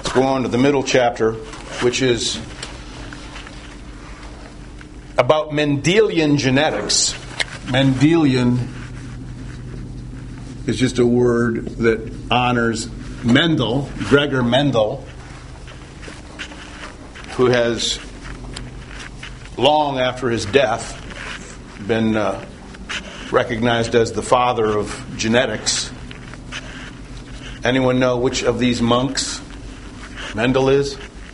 Let's go on to the middle chapter, which is about Mendelian genetics. Mendelian is just a word that honors Mendel, Gregor Mendel, who has, long after his death, been recognized as the father of genetics. Anyone know which of these monks Mendel is?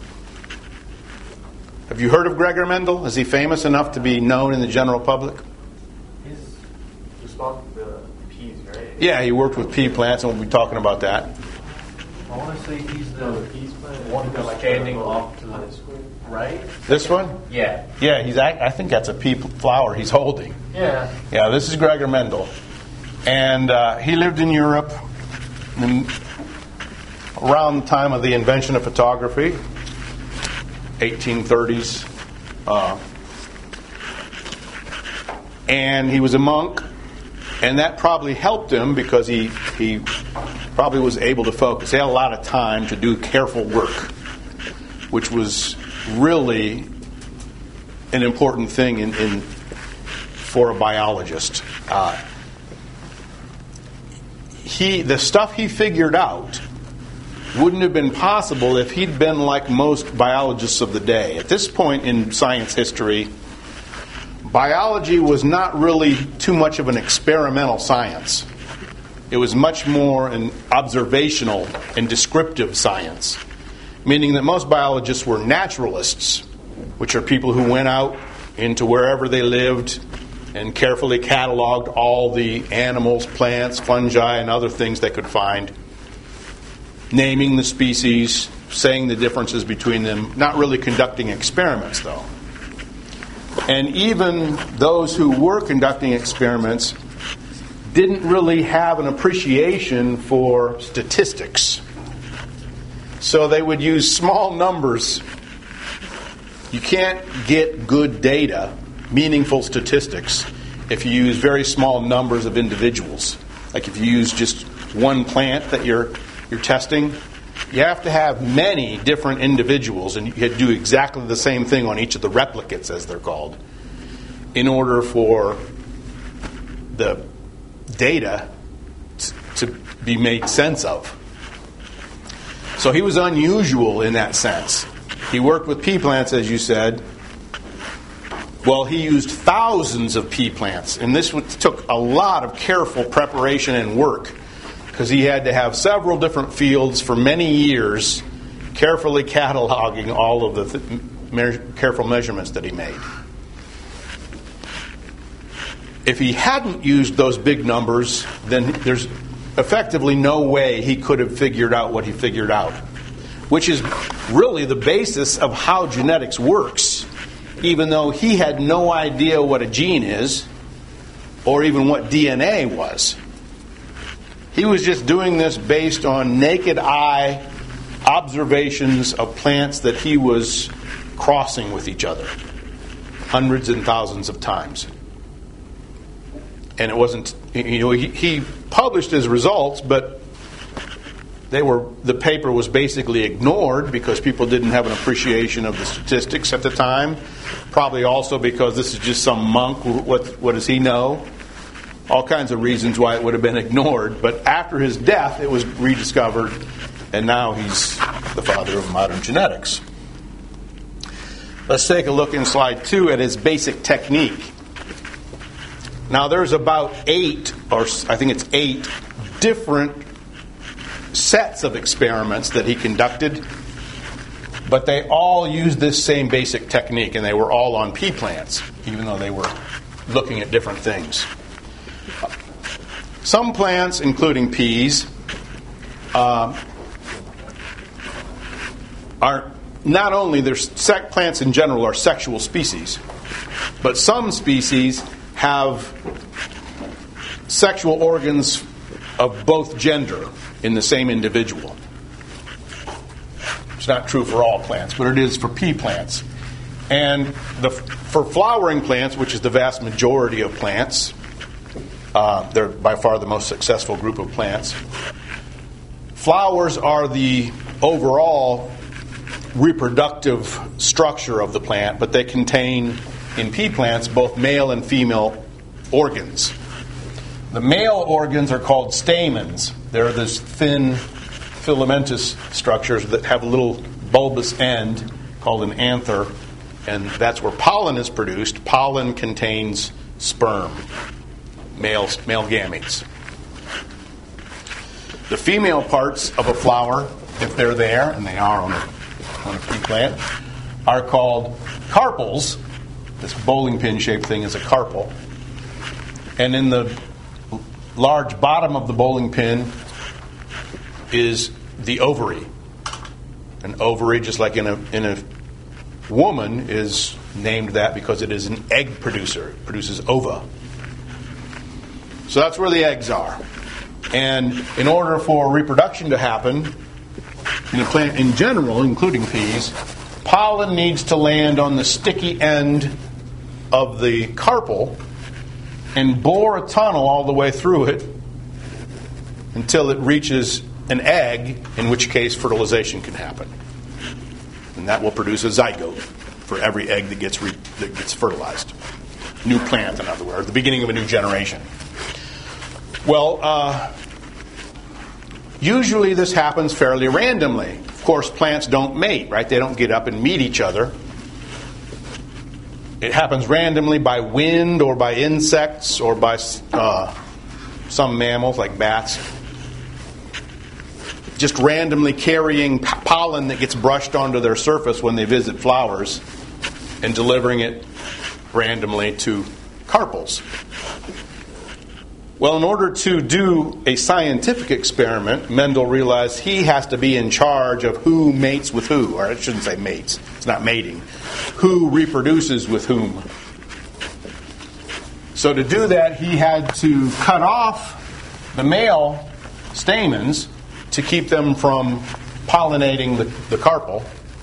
Have you heard of Gregor Mendel? Is he famous enough to be known in the general public? He's responsible for peas, right? Yeah, he worked with pea plants, and we'll be talking about that. I want to say he's the one who's standing off to the right. This one? Yeah. Yeah, I think that's a pea flower he's holding. Yeah. Yeah, this is Gregor Mendel. And he lived in Europe around the time of the invention of photography, 1830s. And he was a monk, and that probably helped him because he probably was able to focus. He had a lot of time to do careful work, which was really an important thing for a biologist. The stuff he figured out wouldn't have been possible if he'd been like most biologists of the day. At this point in science history, biology was not really too much of an experimental science. It was much more an observational and descriptive science, meaning that most biologists were naturalists, which are people who went out into wherever they lived and carefully cataloged all the animals, plants, fungi, and other things they could find, naming the species, saying the differences between them, not really conducting experiments, though. And even those who were conducting experiments didn't really have an appreciation for statistics. So they would use small numbers. You can't get good data, meaningful statistics, if you use very small numbers of individuals. Like if you use just one plant that you're testing, you have to have many different individuals, and you do exactly the same thing on each of the replicates, as they're called, in order for the data to be made sense of. So he was unusual in that sense. He worked with pea plants, as you said. Well, he used thousands of pea plants, and this took a lot of careful preparation and work, because he had to have several different fields for many years, carefully cataloging all of the careful measurements that he made. If he hadn't used those big numbers, then there's effectively no way he could have figured out what he figured out, which is really the basis of how genetics works, even though he had no idea what a gene is or even what DNA was. He was just doing this based on naked eye observations of plants that he was crossing with each other hundreds and thousands of times. And it wasn't, he published his results, but the paper was basically ignored because people didn't have an appreciation of the statistics at the time. Probably also because this is just some monk. What does he know? All kinds of reasons why it would have been ignored. But after his death, it was rediscovered, and now he's the father of modern genetics. Let's take a look in slide 2 at his basic technique. Now, there's about 8 different sets of experiments that he conducted, but they all used this same basic technique, and they were all on pea plants, even though they were looking at different things. Some plants, including peas, are not only plants in general are sexual species, but some species have sexual organs of both gender in the same individual. It's not true for all plants, but it is for pea plants. And for flowering plants, which is the vast majority of plants, they're by far the most successful group of plants. Flowers are the overall reproductive structure of the plant, but they contain, in pea plants, both male and female organs. The male organs are called stamens. They're this thin filamentous structures that have a little bulbous end called an anther, and that's where pollen is produced. Pollen contains sperm, male gametes. The female parts of a flower, if they're there, and they are on a pea plant, are called carpels. This bowling pin shaped thing is a carpel. And in the large bottom of the bowling pin is the ovary. An ovary, just like in a woman, is named that because it is an egg producer. It produces ova. So that's where the eggs are. And in order for reproduction to happen in a plant in general, including peas, pollen needs to land on the sticky end of the carpel and bore a tunnel all the way through it until it reaches an egg, in which case fertilization can happen. And that will produce a zygote for every egg that gets fertilized. New plant, in other words, the beginning of a new generation. Well, usually this happens fairly randomly. Of course, plants don't mate, right? They don't get up and meet each other. It happens randomly by wind or by insects or by some mammals like bats. Just randomly carrying pollen that gets brushed onto their surface when they visit flowers and delivering it randomly to carpels. Well, in order to do a scientific experiment, Mendel realized he has to be in charge of who mates with who. Or I shouldn't say mates. It's not mating. Who reproduces with whom. So to do that, he had to cut off the male stamens to keep them from pollinating the carpel.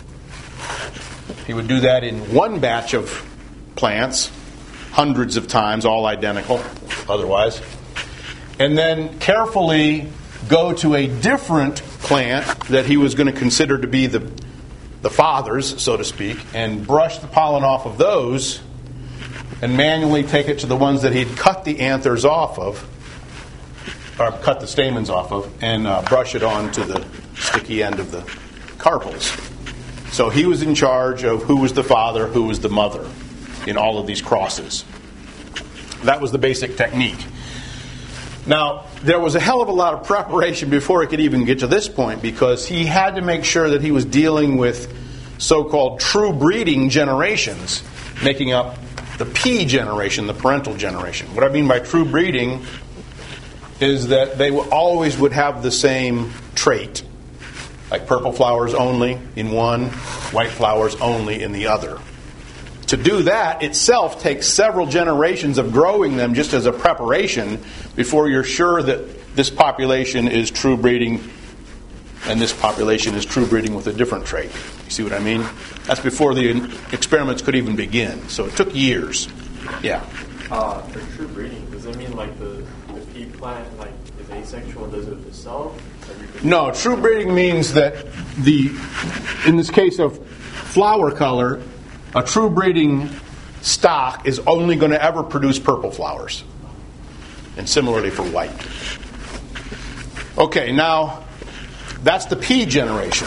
He would do that in one batch of plants, hundreds of times, all identical otherwise. And then carefully go to a different plant that he was going to consider to be the fathers, so to speak, and brush the pollen off of those and manually take it to the ones that he'd cut the anthers off of, or cut the stamens off of, and brush it on to the sticky end of the carpels. So he was in charge of who was the father, who was the mother in all of these crosses. That was the basic technique. Now, there was a hell of a lot of preparation before he could even get to this point, because he had to make sure that he was dealing with so-called true breeding generations, making up the pea generation, the parental generation. What I mean by true breeding is that they always would have the same trait, like purple flowers only in one, white flowers only in the other. To do that itself takes several generations of growing them just as a preparation before you're sure that this population is true breeding and this population is true breeding with a different trait. You see what I mean? That's before the experiments could even begin. So it took years. Yeah. For true breeding, does it mean like the pea plant is asexual and does it itself? No, true breeding means that in this case of flower color, a true breeding stock is only going to ever produce purple flowers. And similarly for white. Okay, now that's the pea generation.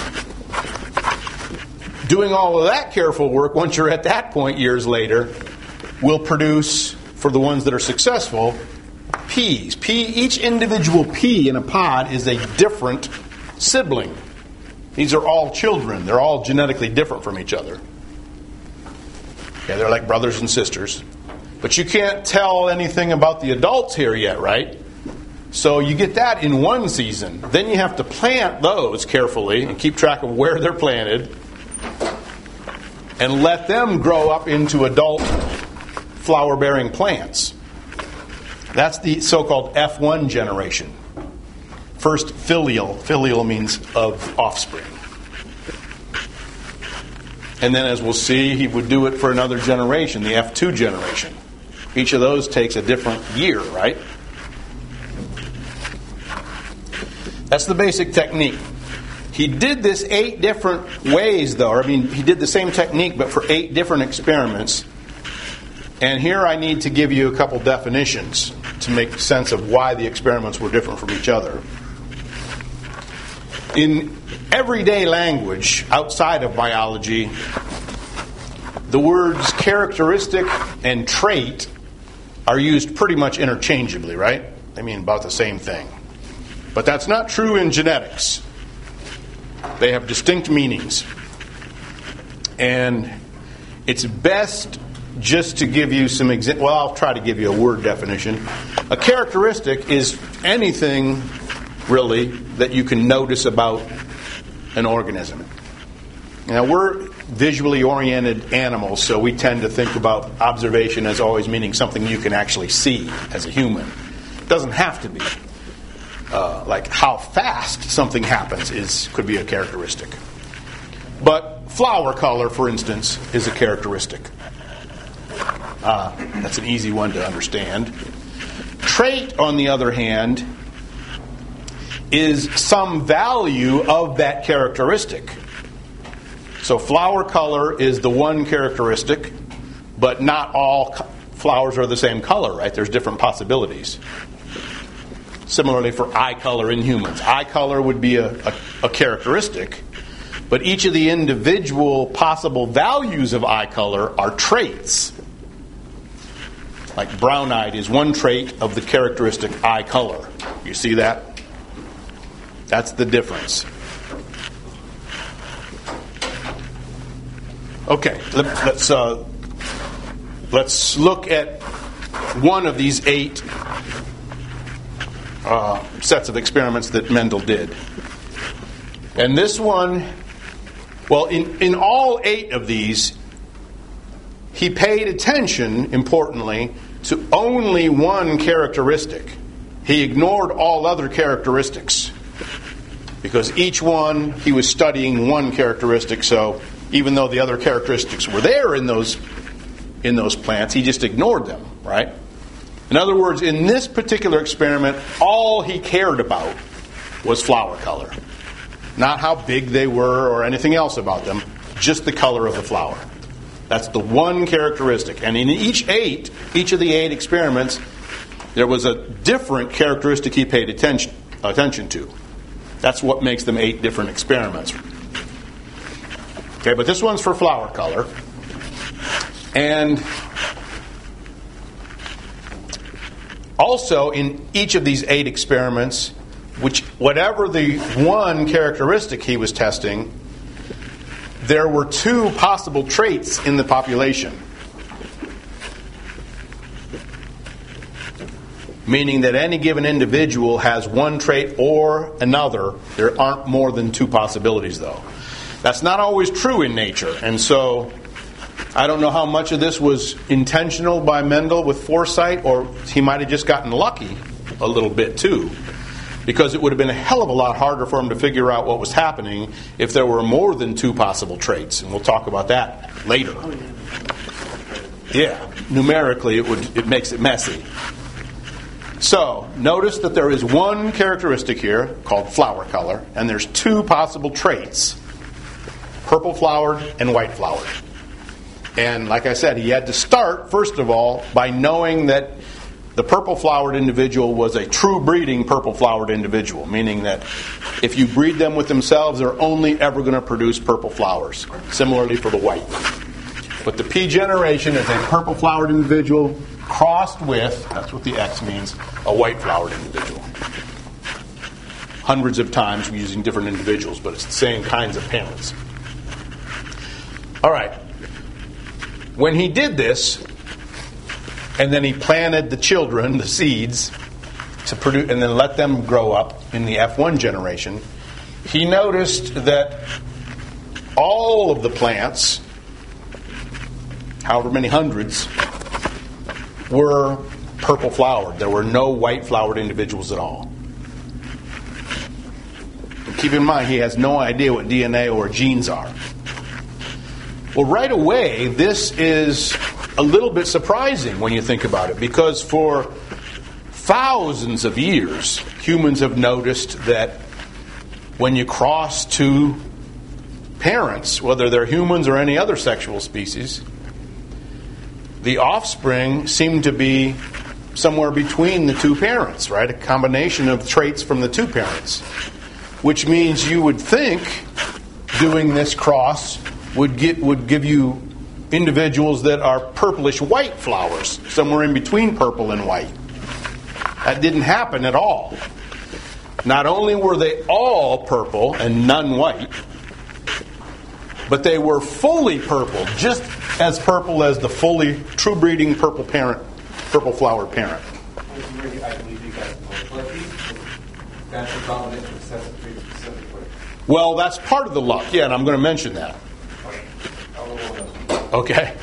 Doing all of that careful work, once you're at that point years later, will produce, for the ones that are successful, peas. Each individual pea in a pod is a different sibling. These are all children. They're all genetically different from each other. Yeah, they're like brothers and sisters. But you can't tell anything about the adults here yet, right? So you get that in one season. Then you have to plant those carefully and keep track of where they're planted and let them grow up into adult flower-bearing plants. That's the so-called F1 generation. First filial. Filial means of offspring. And then, as we'll see, he would do it for another generation, the F2 generation. Each of those takes a different year, right? That's the basic technique. He did this 8 different ways, though. He did the same technique, but for 8 different experiments. And here I need to give you a couple definitions to make sense of why the experiments were different from each other. In everyday language, outside of biology, the words characteristic and trait are used pretty much interchangeably, right? They mean about the same thing. But that's not true in genetics. They have distinct meanings. And it's best just to give you some examples. Well, I'll try to give you a word definition. A characteristic is anything, really, that you can notice about an organism. Now, we're visually oriented animals, so we tend to think about observation as always meaning something you can actually see as a human. It doesn't have to be. Like how fast something happens could be a characteristic. But flower color, for instance, is a characteristic. That's an easy one to understand. Trait, on the other hand, is some value of that characteristic. So flower color is the one characteristic, but not all flowers are the same color, right? There's different possibilities. Similarly for eye color in humans. Eye color would be a characteristic, but each of the individual possible values of eye color are traits. Like brown-eyed is one trait of the characteristic eye color. You see that? That's the difference. Okay, let's look at one of these 8 sets of experiments that Mendel did. And this one, well, in all 8 of these, he paid attention, importantly, to only one characteristic. He ignored all other characteristics. Because each one, he was studying one characteristic, so even though the other characteristics were there in those plants, he just ignored them, right? In other words, in this particular experiment, all he cared about was flower color. Not how big they were or anything else about them, just the color of the flower. That's the one characteristic. And in each of the 8 experiments, there was a different characteristic he paid attention to. That's what makes them 8 different experiments. Okay, but this one's for flower color. And also in each of these 8 experiments, whatever the one characteristic he was testing, there were 2 possible traits in the population. Meaning that any given individual has one trait or another. There aren't more than 2 possibilities, though. That's not always true in nature. And so I don't know how much of this was intentional by Mendel with foresight, or he might have just gotten lucky a little bit, too. Because it would have been a hell of a lot harder for him to figure out what was happening if there were more than 2 possible traits. And we'll talk about that later. Yeah, numerically it makes it messy. So, notice that there is one characteristic here called flower color, and there's 2 possible traits, purple flowered and white flowered. And like I said, he had to start, first of all, by knowing that the purple flowered individual was a true breeding purple flowered individual, meaning that if you breed them with themselves, they're only ever going to produce purple flowers. Similarly for the white. But the P generation is a purple flowered individual crossed with, that's what the X means, a white flowered individual. Hundreds of times we're using different individuals, but it's the same kinds of parents. All right. When he did this, and then he planted the children, the seeds, to produce, and then let them grow up in the F1 generation, he noticed that all of the plants, however many hundreds, were purple flowered. There were no white flowered individuals at all. And keep in mind, he has no idea what DNA or genes are. Well, right away, this is a little bit surprising when you think about it, because for thousands of years, humans have noticed that when you cross two parents, whether they're humans or any other sexual species, the offspring seem to be somewhere between the two parents, right? A combination of traits from the two parents. Which means you would think doing this cross would give you individuals that are purplish white flowers, somewhere in between purple and white. That didn't happen at all. Not only were they all purple and none white, but they were fully purple, just as purple as the fully true breeding purple flowered parent. I believe you guys know. That's the dominant recessive trait specifically. Well, that's part of the luck, yeah, and I'm going to mention that. Okay.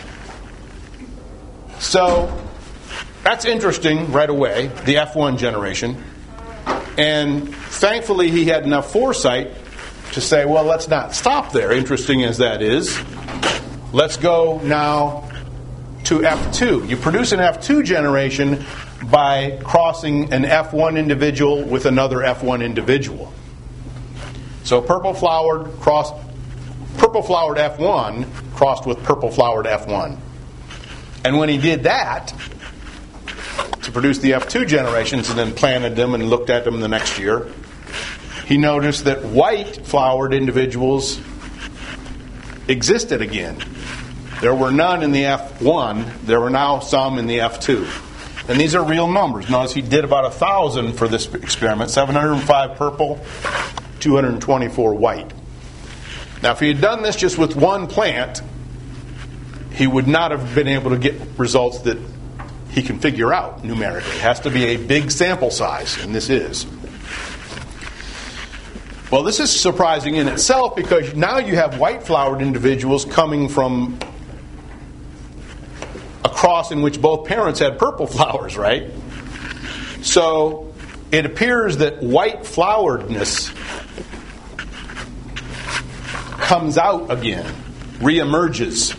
So, that's interesting right away, the F1 generation. And thankfully he had enough foresight to say, well, let's not stop there, interesting as that is. Let's go now to F2. You produce an F2 generation by crossing an F1 individual with another F1 individual. So purple flowered F1 crossed with purple flowered F1. And when he did that, to produce the F2 generations and then planted them and looked at them the next year, he noticed that white flowered individuals existed again. There were none in the F1. There were now some in the F2. And these are real numbers. Notice he did about 1,000 for this experiment. 705 purple, 224 white. Now, if he had done this just with one plant, he would not have been able to get results that he can figure out numerically. It has to be a big sample size, and this is. Well, this is surprising in itself because now you have white-flowered individuals coming from a cross in which both parents had purple flowers, right? So it appears that white-floweredness comes out again, reemerges.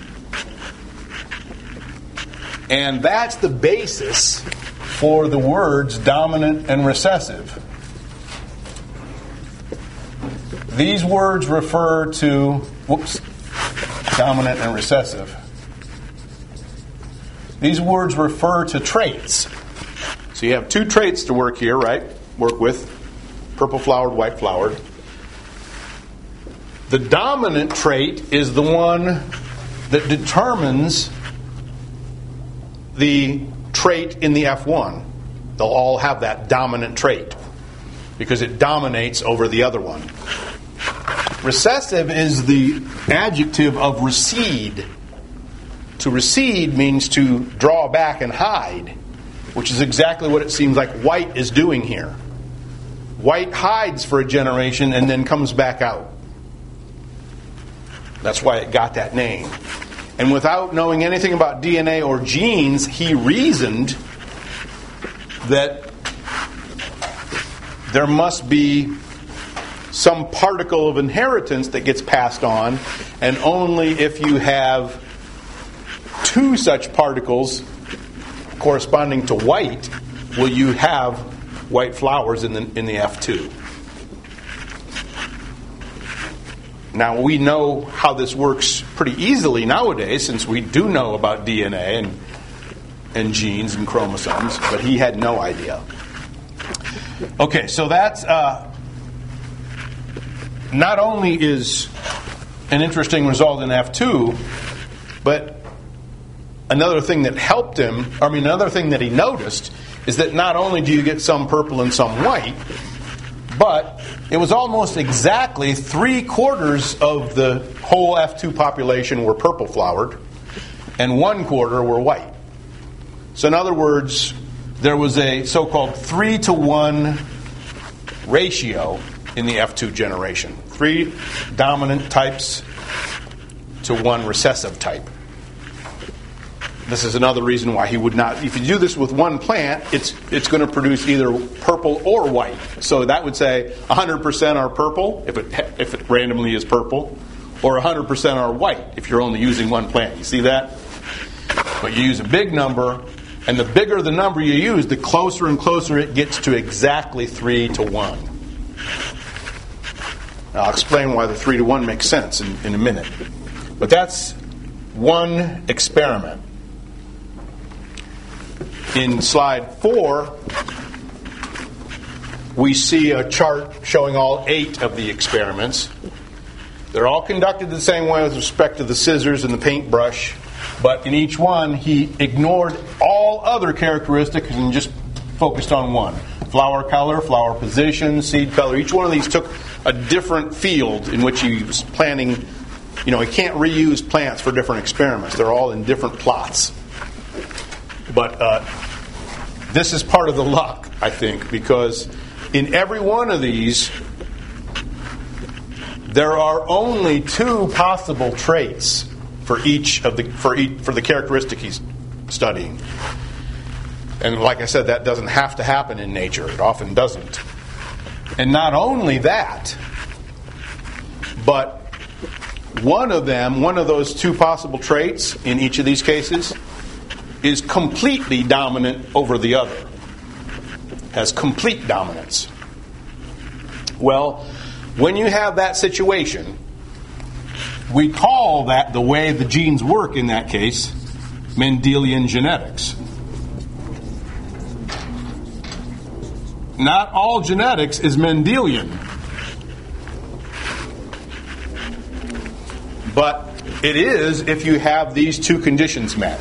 And that's the basis for the words dominant and recessive. These words refer to, dominant and recessive. These words refer to traits. So you have two traits to work here, right? Work with. Purple flowered, white flowered. The dominant trait is the one that determines the trait in the F1. They'll all have that dominant trait because it dominates over the other one. Recessive is the adjective of recede. To recede means to draw back and hide, which is exactly what it seems like white is doing here. White hides for a generation and then comes back out. That's why it got that name. And without knowing anything about DNA or genes, he reasoned that there must be some particle of inheritance that gets passed on, and only if you have two such particles corresponding to white will you have white flowers in the F2. Now, we know how this works pretty easily nowadays, since we do know about DNA and genes and chromosomes, but he had no idea. Okay, so that's not only is an interesting result in F2, but another thing that helped him, another thing that he noticed, is that not only do you get some purple and some white, but it was almost exactly 3/4 of the whole F2 population were purple flowered, and 1/4 were white. So in other words, there was a so-called 3-to-1 ratio in the F2 generation. 3 dominant types to 1 recessive type. This is another reason why he would not, if you do this with one plant, it's going to produce either purple or white. So that would say 100% are purple, if it randomly is purple, or 100% are white, if you're only using one plant. You see that? But you use a big number, and the bigger the number you use, the closer and closer it gets to exactly 3-to-1. I'll explain why the 3-to-1 makes sense in a minute. But that's one experiment. In slide 4, we see a chart showing all 8 of the experiments. They're all conducted the same way with respect to the scissors and the paintbrush, but in each one he ignored all other characteristics and just focused on one. Flower color, flower position, seed color. Each one of these took a different field in which he was planting. He can't reuse plants for different experiments. They're all in different plots. But this is part of the luck, I think, because in every one of these, there are only 2 possible traits for the characteristic he's studying. And like I said, that doesn't have to happen in nature. It often doesn't. And not only that, but one of those 2 possible traits in each of these cases is completely dominant over the other. Has complete dominance. Well, when you have that situation, we call that, the way the genes work in that case, Mendelian genetics. Not all genetics is Mendelian. But it is if you have these 2 conditions met.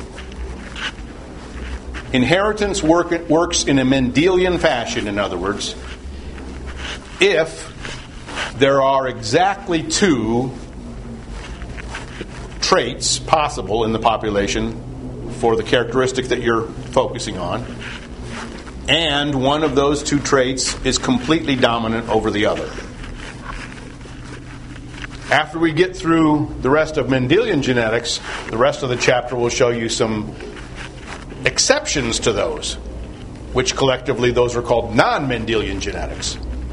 Inheritance works in a Mendelian fashion, in other words, if there are exactly 2 traits possible in the population for the characteristic that you're focusing on, and one of those 2 traits is completely dominant over the other. After we get through the rest of Mendelian genetics, the rest of the chapter will show you some exceptions to those, which collectively those are called non-Mendelian genetics.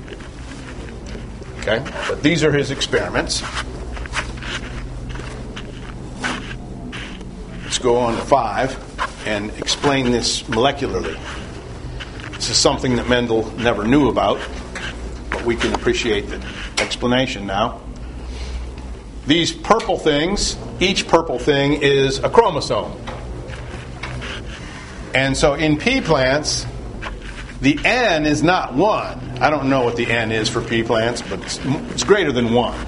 Okay? But these are his experiments. Let's go on to 5 and explain this molecularly. This is something that Mendel never knew about, but we can appreciate the explanation now. These purple things, each purple thing is a chromosome. And so in pea plants, the N is not 1. I don't know what the N is for pea plants, but it's greater than 1.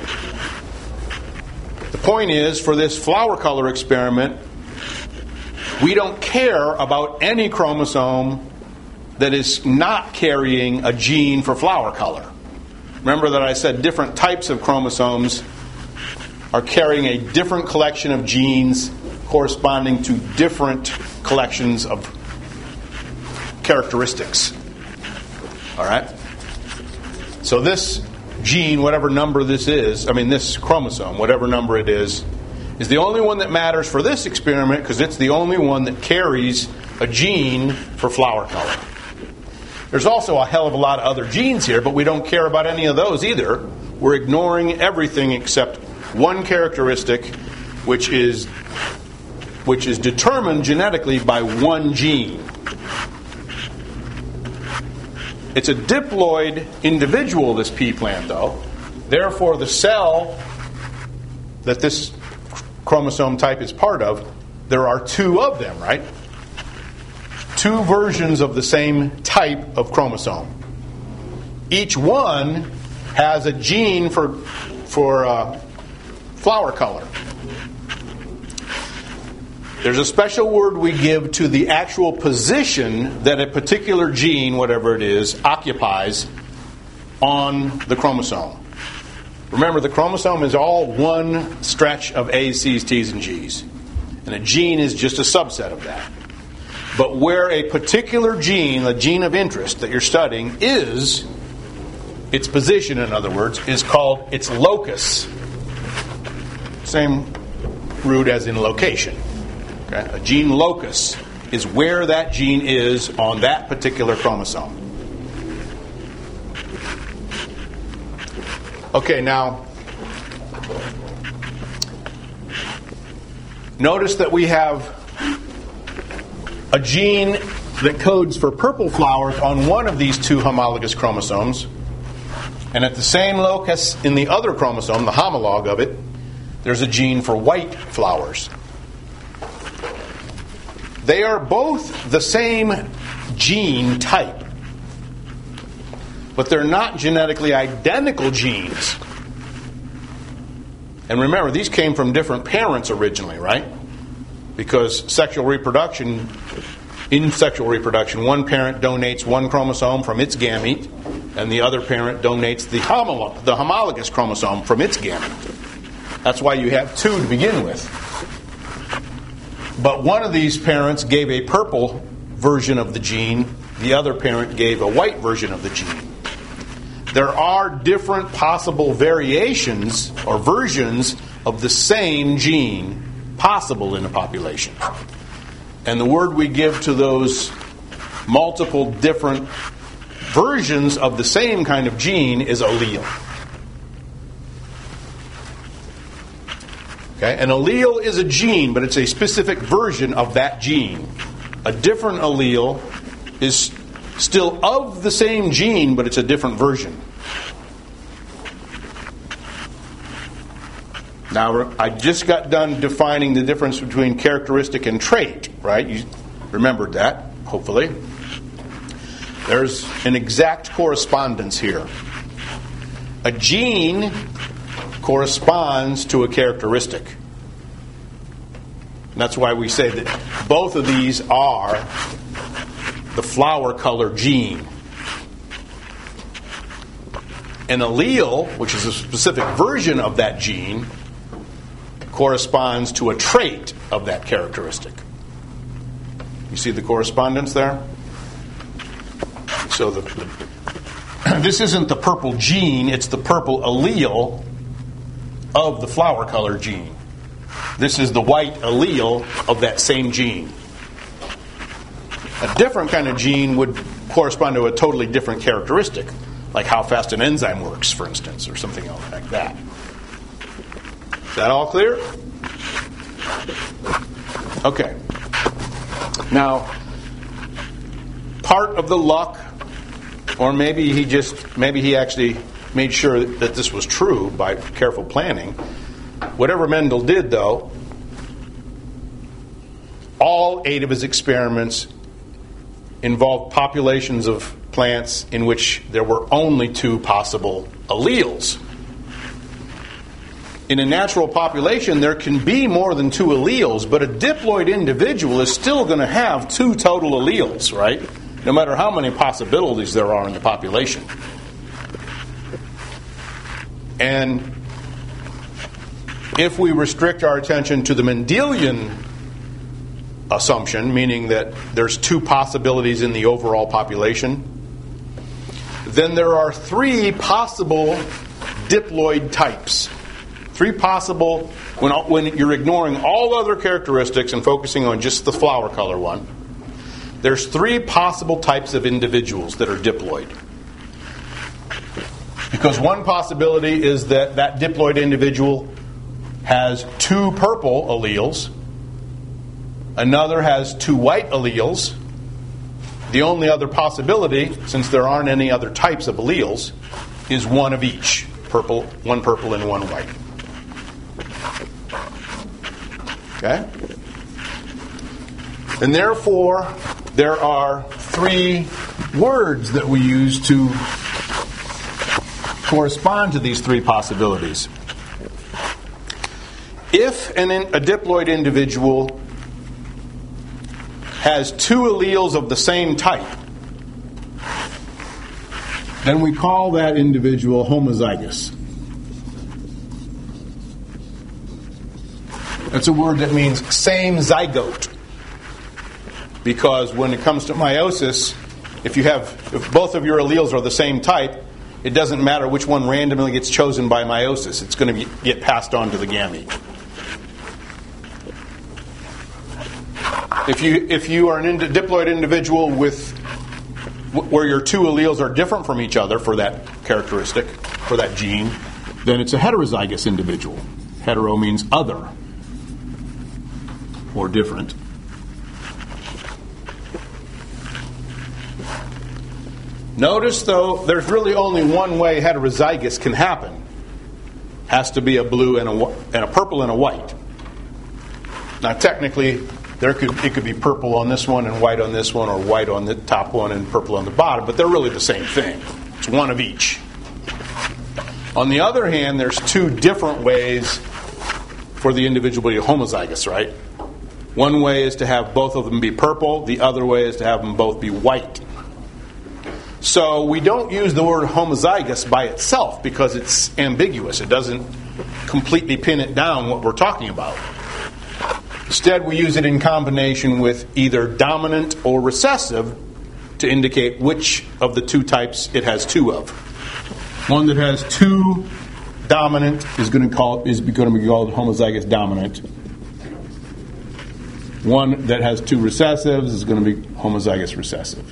The point is, for this flower color experiment, we don't care about any chromosome that is not carrying a gene for flower color. Remember that I said different types of chromosomes are carrying a different collection of genes corresponding to different collections of characteristics. All right? So this gene, whatever number this chromosome, whatever number it is the only one that matters for this experiment because it's the only one that carries a gene for flower color. There's also a hell of a lot of other genes here, but we don't care about any of those either. We're ignoring everything except one characteristic, which is determined genetically by one gene. It's a diploid individual, this pea plant, though. Therefore, the cell that this chromosome type is part of, there are 2 of them, right? 2 versions of the same type of chromosome. Each one has a gene for flower color. There's a special word we give to the actual position that a particular gene, whatever it is, occupies on the chromosome. Remember, the chromosome is all one stretch of A's, C's, T's, and G's. And a gene is just a subset of that. But where a particular gene, a gene of interest that you're studying, is, its position, in other words, is called its locus. Same root as in location. Okay? A gene locus is where that gene is on that particular chromosome. Okay, now, notice that we have a gene that codes for purple flowers on one of these 2 homologous chromosomes, And at the same locus in the other chromosome, the homologue of it, there's a gene for white flowers. They are both the same gene type, but they're not genetically identical genes. And remember, these came from different parents originally, right? Because in sexual reproduction, one parent donates one chromosome from its gamete, and the other parent donates the homologous chromosome from its gamete. That's why you have two to begin with. But one of these parents gave a purple version of the gene, the other parent gave a white version of the gene. There are different possible variations or versions of the same gene possible in a population. And the word we give to those multiple different versions of the same kind of gene is allele. Okay? An allele is a gene, but it's a specific version of that gene. A different allele is still of the same gene, but it's a different version. Now, I just got done defining the difference between characteristic and trait, right? You remembered that, hopefully. There's an exact correspondence here. A gene corresponds to a characteristic. And that's why we say that both of these are the flower color gene. An allele, which is a specific version of that gene, corresponds to a trait of that characteristic. You see the correspondence there? So this isn't the purple gene, it's the purple allele of the flower color gene. This is the white allele of that same gene. A different kind of gene would correspond to a totally different characteristic, like how fast an enzyme works, for instance, or something else like that. Is that all clear? Okay. Now, part of the luck, or maybe he actually made sure that this was true by careful planning. Whatever Mendel did, though, all 8 of his experiments involved populations of plants in which there were only 2 possible alleles. In a natural population, there can be more than 2 alleles, but a diploid individual is still going to have 2 total alleles, right? No matter how many possibilities there are in the population. And if we restrict our attention to the Mendelian assumption, meaning that there's 2 possibilities in the overall population, then there are 3 possible diploid types. 3 possible, when you're ignoring all other characteristics and focusing on just the flower color one, there's 3 possible types of individuals that are diploid. Because one possibility is that diploid individual has 2 purple alleles, another has 2 white alleles. The only other possibility, since there aren't any other types of alleles, is one of each. One purple and one white. Okay? And therefore, there are 3 words that we use to correspond to these 3 possibilities. If a diploid individual has 2 alleles of the same type, then we call that individual homozygous. That's a word that means same zygote. Because when it comes to meiosis, if both of your alleles are the same type, it doesn't matter which one randomly gets chosen by meiosis. It's going to get passed on to the gamete. If you are an diploid individual where your 2 alleles are different from each other for that characteristic, for that gene, then it's a heterozygous individual. Hetero means other or different. Notice, though, there's really only one way heterozygous can happen. Has to be a blue and a purple and a white. Now, technically, it could be purple on this one and white on this one, or white on the top one and purple on the bottom, but they're really the same thing. It's one of each. On the other hand, there's two different ways for the individual to be homozygous, right? One way is to have both of them be purple. The other way is to have them both be white. So we don't use the word homozygous by itself because it's ambiguous. It doesn't completely pin it down what we're talking about. Instead, we use it in combination with either dominant or recessive to indicate which of the two types it has two of. One that has two dominant is going to be called homozygous dominant. One that has two recessives is going to be homozygous recessive.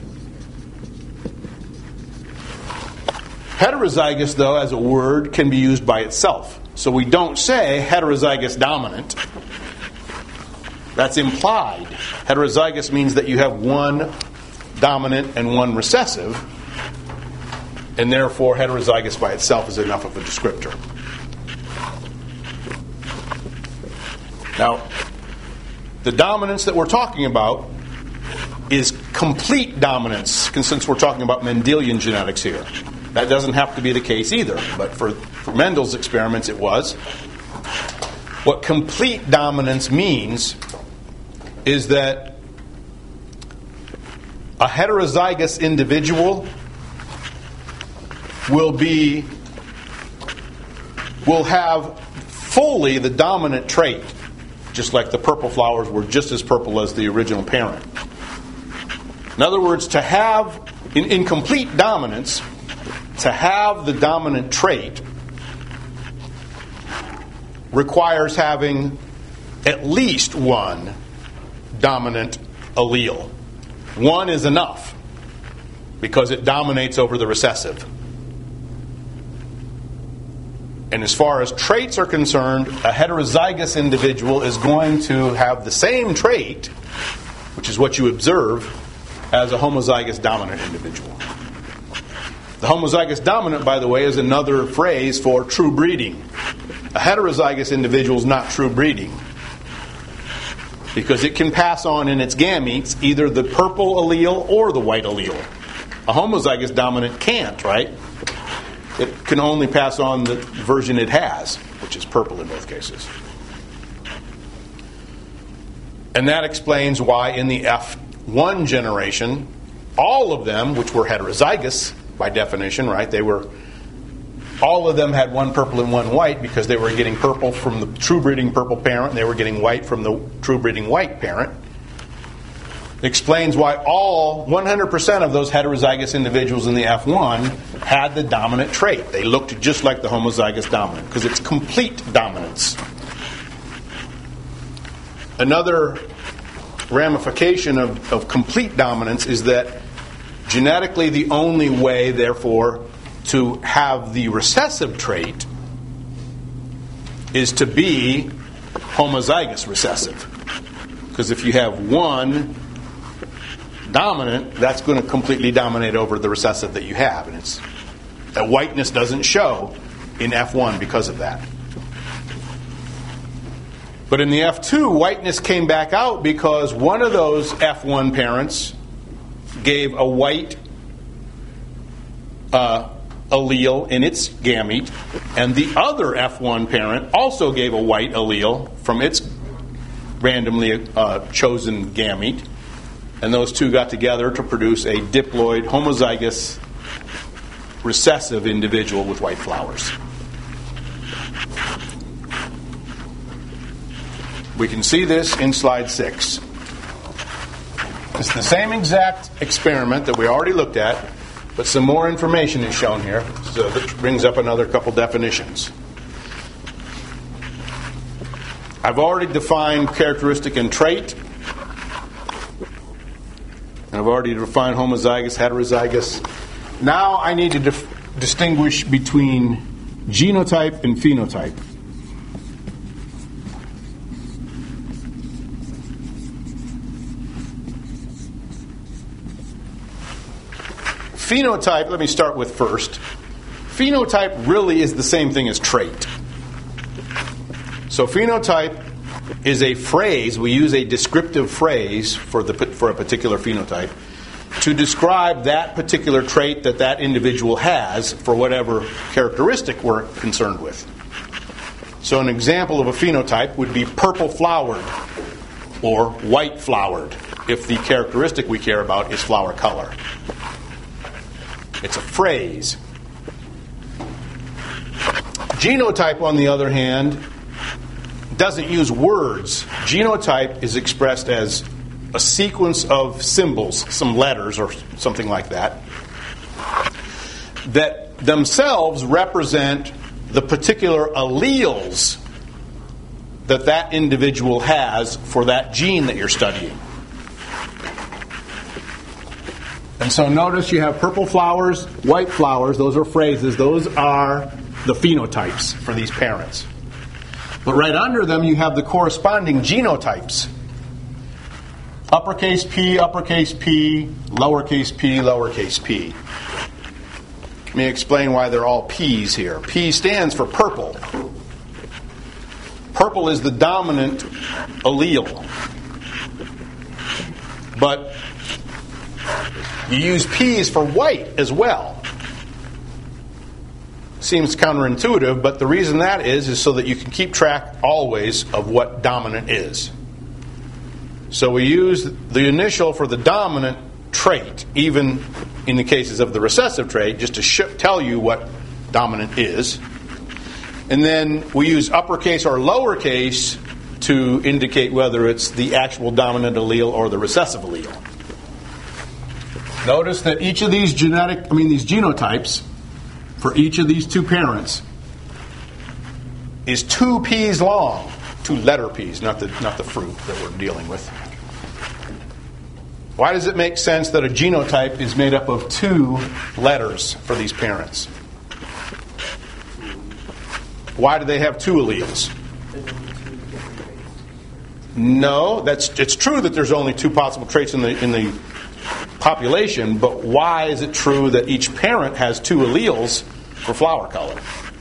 Heterozygous, though, as a word, can be used by itself. So we don't say heterozygous dominant. That's implied. Heterozygous means that you have one dominant and one recessive, and therefore heterozygous by itself is enough of a descriptor. Now, the dominance that we're talking about is complete dominance, since we're talking about Mendelian genetics here. That doesn't have to be the case either, but for Mendel's experiments it was. What complete dominance means is that a heterozygous individual will have fully the dominant trait, just like the purple flowers were just as purple as the original parent. In other words, to have, in complete dominance, to have the dominant trait requires having at least one dominant allele. One is enough because it dominates over the recessive. And as far as traits are concerned, a heterozygous individual is going to have the same trait, which is what you observe, as a homozygous dominant individual. The homozygous dominant, by the way, is another phrase for true breeding. A heterozygous individual is not true breeding because it can pass on in its gametes either the purple allele or the white allele. A homozygous dominant can't, right? It can only pass on the version it has, which is purple in both cases. And that explains why in the F1 generation, all of them, which were heterozygous by definition, right? All of them had one purple and one white because they were getting purple from the true breeding purple parent and they were getting white from the true breeding white parent. It explains why all 100% of those heterozygous individuals in the F1 had the dominant trait. They looked just like the homozygous dominant because it's complete dominance. Another ramification of complete dominance is that genetically the only way, therefore, to have the recessive trait is to be homozygous recessive. Because if you have one dominant, that's going to completely dominate over the recessive that you have. And that whiteness doesn't show in F1 because of that. But in the F2, whiteness came back out because one of those F1 parents gave a white allele in its gamete, and the other F1 parent also gave a white allele from its randomly chosen gamete, and those two got together to produce a diploid homozygous recessive individual with white flowers. We can see this in slide 6. It's the same exact experiment that we already looked at, but some more information is shown here, so that brings up another couple definitions. I've already defined characteristic and trait. And I've already defined homozygous, heterozygous. Now I need to distinguish between genotype and phenotype. phenotype, let me start with first. Phenotype really is the same thing as trait. So phenotype is a phrase, we use a descriptive phrase for a particular phenotype to describe that particular trait that that individual has for whatever characteristic we're concerned with. So an example of a phenotype would be purple flowered or white flowered if the characteristic we care about is flower color. It's a phrase. Genotype, on the other hand, doesn't use words. Genotype is expressed as a sequence of symbols, some letters or something like that, that themselves represent the particular alleles that that individual has for that gene that you're studying. And so notice you have purple flowers, white flowers, those are phrases, those are the phenotypes for these parents. But right under them you have the corresponding genotypes. Uppercase P, lowercase p, lowercase p. Let me explain why they're all P's here. P stands for purple. Purple is the dominant allele. But you use P's for white as well. Seems counterintuitive, but the reason that is so that you can keep track always of what dominant is. So we use the initial for the dominant trait, even in the cases of the recessive trait, just to tell you what dominant is. And then we use uppercase or lowercase to indicate whether it's the actual dominant allele or the recessive allele. Notice that each of these these genotypes for each of these two parents is 2 P's long. 2 letter P's, not the fruit that we're dealing with. Why does it make sense that a genotype is made up of 2 letters for these parents? Why do they have 2 alleles? No, it's true that there's only 2 possible traits in the population, but why is it true that each parent has 2 alleles for flower color?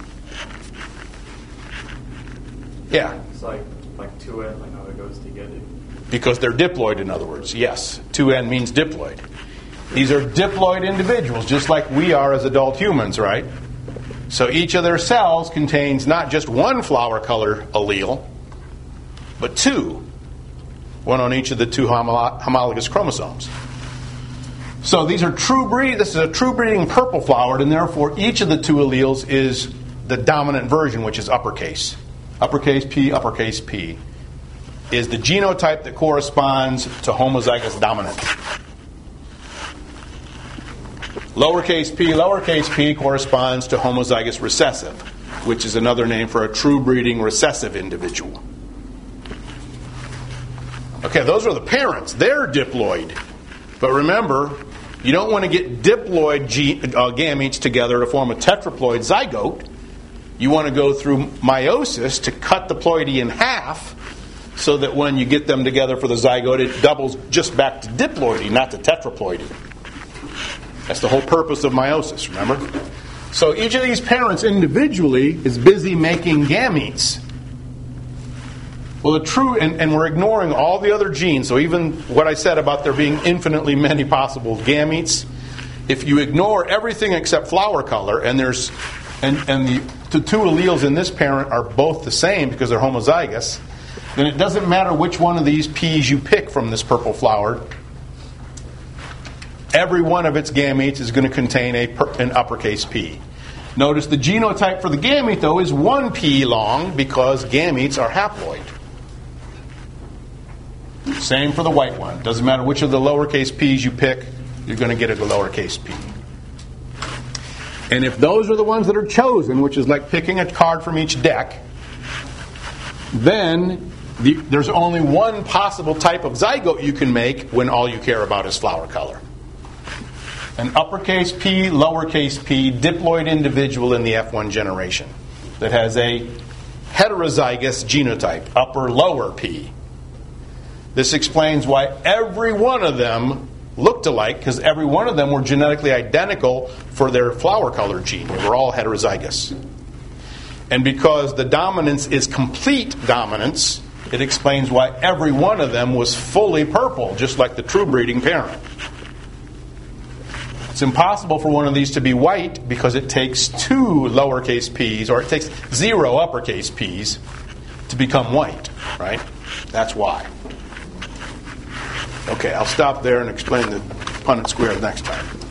Yeah. It's like 2N, like how it goes together. Because they're diploid, in other words. Yes, 2N means diploid. These are diploid individuals, just like we are as adult humans, right? So each of their cells contains not just 1 flower color allele, but 2. 1 on each of the 2 homologous chromosomes. So these are this is a true breeding purple flowered, and therefore each of the 2 alleles is the dominant version, which is uppercase. Uppercase P is the genotype that corresponds to homozygous dominant. Lowercase p corresponds to homozygous recessive, which is another name for a true breeding recessive individual. Okay, those are the parents. They're diploid. But remember, you don't want to get diploid gametes together to form a tetraploid zygote. You want to go through meiosis to cut the ploidy in half so that when you get them together for the zygote, it doubles just back to diploidy, not to tetraploidy. That's the whole purpose of meiosis, remember? So each of these parents individually is busy making gametes. Well, and we're ignoring all the other genes, so even what I said about there being infinitely many possible gametes, if you ignore everything except flower color, and the 2 alleles in this parent are both the same because they're homozygous, then it doesn't matter which one of these P's you pick from this purple flowered. Every one of its gametes is going to contain an uppercase P. Notice the genotype for the gamete, though, is 1 P long because gametes are haploid. Same for the white one. Doesn't matter which of the lowercase p's you pick, you're going to get a lowercase p. And if those are the ones that are chosen, which is like picking a card from each deck, then there's only one possible type of zygote you can make when all you care about is flower color. An uppercase P, lowercase p, diploid individual in the F1 generation that has a heterozygous genotype, upper, lower p. This explains why every one of them looked alike because every one of them were genetically identical for their flower color gene. They were all heterozygous. And because the dominance is complete dominance, it explains why every one of them was fully purple, just like the true breeding parent. It's impossible for one of these to be white because it takes 2 lowercase p's, or it takes 0 uppercase p's to become white, right? That's why. Okay, I'll stop there and explain the Punnett square next time.